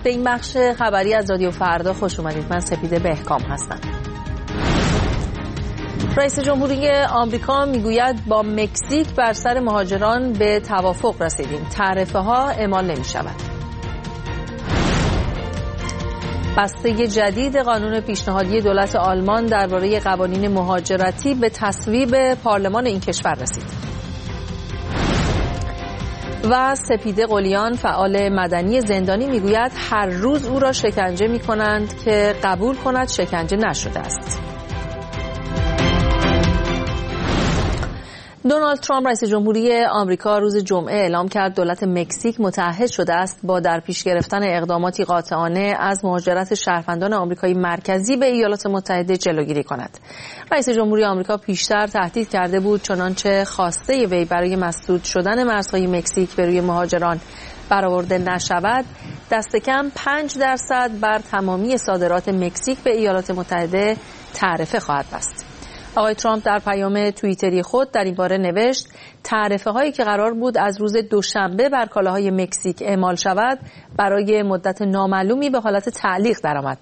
به این بخش خبری از رادیو فردا خوش اومدید. من سپیده بهکام هستم. رئیس جمهوری آمریکا میگوید با مکزیک بر سر مهاجران به توافق رسیدیم. تعرفه ها اعمال نمی شود. بسته جدید قانون پیشنهادی دولت آلمان درباره قوانین مهاجرتی به تصویب پارلمان این کشور رسید. و سپیده قلیان فعال مدنی زندانی میگوید هر روز او را شکنجه می‌کنند که قبول کند شکنجه نشده است. دونالد ترامپ رئیس جمهوری آمریکا روز جمعه اعلام کرد دولت مکزیک متعهد شده است با در پیش گرفتن اقداماتی قاطعانه از مهاجرت شهروندان آمریکایی مرکزی به ایالات متحده جلوگیری کند. رئیس جمهوری آمریکا پیشتر تهدید کرده بود چنانچه خواسته وی برای مسدود شدن مرزهای مکزیک به روی مهاجران برآورده نشود، دست کم 5% بر تمامی صادرات مکزیک به ایالات متحده تعرفه خواهد بست. آقای ترامپ در پیام توییتری خود در این باره نوشت تعرفه هایی که قرار بود از روز دوشنبه بر کالاهای مکزیک اعمال شود برای مدت نامعلومی به حالت تعلیق درآمد.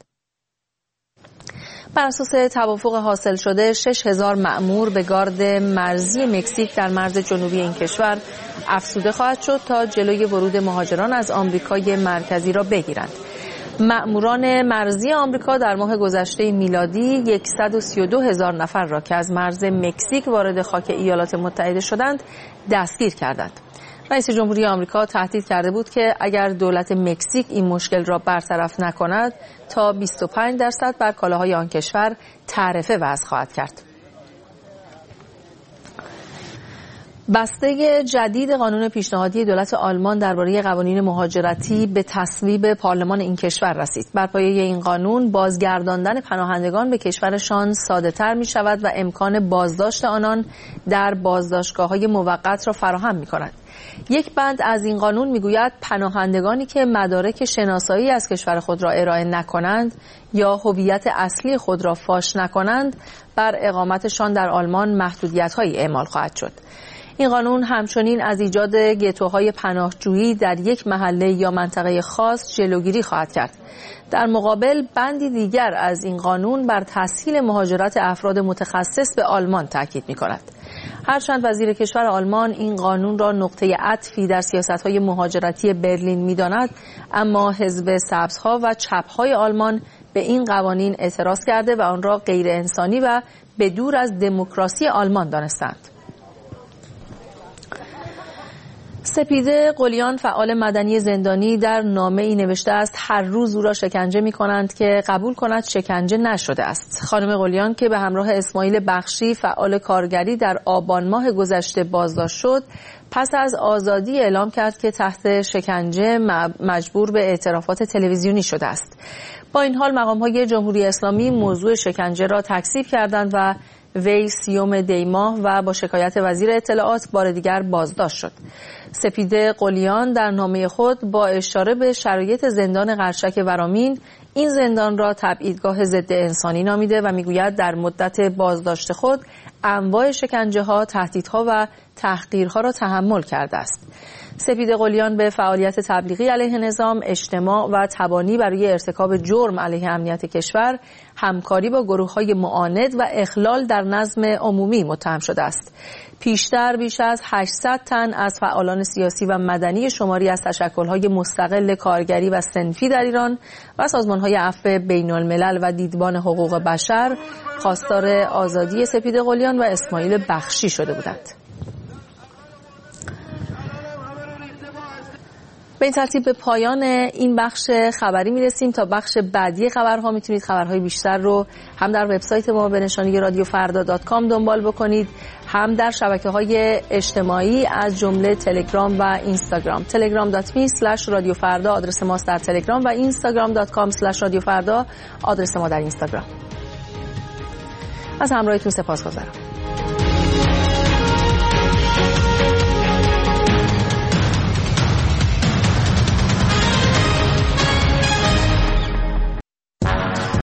بر اساس توافق حاصل شده 6,000 مأمور به گارد مرزی مکزیک در مرز جنوبی این کشور افزوده خواهد شد تا جلوی ورود مهاجران از آمریکای مرکزی را بگیرند. مأموران مرزی آمریکا در ماه گذشته میلادی 132,000 نفر را که از مرز مکزیک وارد خاک ایالات متحده شدند دستگیر کردند. رئیس جمهوری آمریکا تهدید کرده بود که اگر دولت مکزیک این مشکل را برطرف نکند تا 25% بر کالاهای آن کشور تعرفه وضع خواهد کرد. بسته جدید قانون پیشنهادی دولت آلمان درباره قوانین مهاجرتی به تصویب پارلمان این کشور رسید. بر پایه این قانون بازگرداندن پناهندگان به کشورشان ساده‌تر می شود و امکان بازداشت آنان در بازداشتگاه‌های موقت را فراهم می کند. یک بند از این قانون می گوید پناهندگانی که مدارک شناسایی از کشور خود را ارائه نکنند یا هویت اصلی خود را فاش نکنند بر اقامتشان در آلمان محدودیت‌هایی اعمال خواهد شد. این قانون همچنین از ایجاد گتوهای پناهجویی در یک محله یا منطقه خاص جلوگیری خواهد کرد. در مقابل بندی دیگر از این قانون بر تسهیل مهاجرت افراد متخصص به آلمان تاکید می‌کند. هرچند وزیر کشور آلمان این قانون را نقطه عطفی در سیاست‌های مهاجرتی برلین می‌داند، اما حزب سبزها و چپ‌های آلمان به این قوانین اعتراض کرده و آن را غیر انسانی و به دور از دموکراسی آلمان دانستند. سپیده قلیان فعال مدنی زندانی در نامه‌ای نوشته است هر روز او را شکنجه می‌کنند که قبول کند شکنجه نشده است. خانم قلیان که به همراه اسماعیل بخشی فعال کارگری در آبان ماه گذشته بازداشت شد، پس از آزادی اعلام کرد که تحت شکنجه مجبور به اعترافات تلویزیونی شده است. با این حال مقام‌های جمهوری اسلامی موضوع شکنجه را تکذیب کردند و وی 30 دی ماه و با شکایت وزیر اطلاعات بار دیگر بازداشت شد. سپیده قلیان در نامه خود با اشاره به شرایط زندان قرچک ورامین این زندان را تبعیدگاه ضد انسانی نامیده و میگوید در مدت بازداشت خود انواع شکنجه‌ها، تهدیدها و تحقیرها را تحمل کرده است. سپیده قلیان به فعالیت تبلیغی علیه نظام، اجتماع و تبانی برای ارتکاب جرم علیه امنیت کشور، همکاری با گروه‌های معاند و اخلال در نظم عمومی متهم شده است. پیشتر بیش از 800 تن از فعالان سیاسی و مدنی شماری از تشکل‌های مستقل کارگری و صنفی در ایران و سازمان‌های عفو بین‌الملل و دیدبان حقوق بشر خواستار آزادی سپیده قلیان و اسماعیل بخشی شده بودند. به این ترتیب به پایان این بخش خبری میرسیم. تا بخش بعدی خبرها میتونید خبرهای بیشتر رو هم در وبسایت ما به نشانی radiofarda.com دنبال بکنید، هم در شبکه‌های اجتماعی از جمله تلگرام و اینستاگرام. telegram.me/radiofarda آدرس ماست در تلگرام و instagram.com/radiofarda آدرس ما در اینستاگرام. از همراهیتون سپاسگزارم.